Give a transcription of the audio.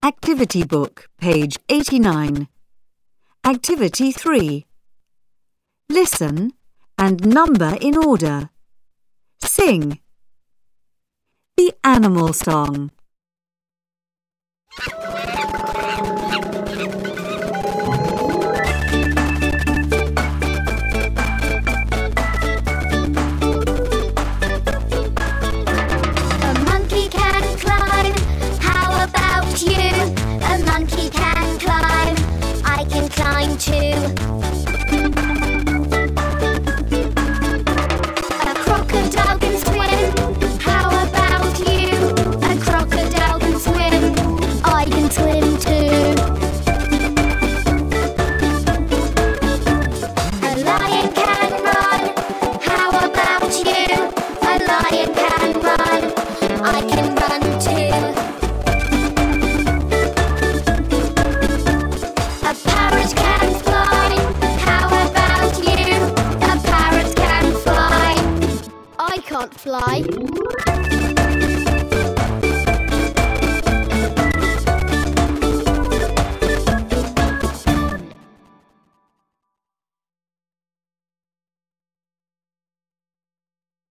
Activity Book, page 89. Activity 3. Listen and number in order. Sing. The Animal Song. Climb too. A crocodile can swim. How about you? A crocodile can swim. I can swim too. A lion can run. How about you? A lion can run. I can run too. Can't fly.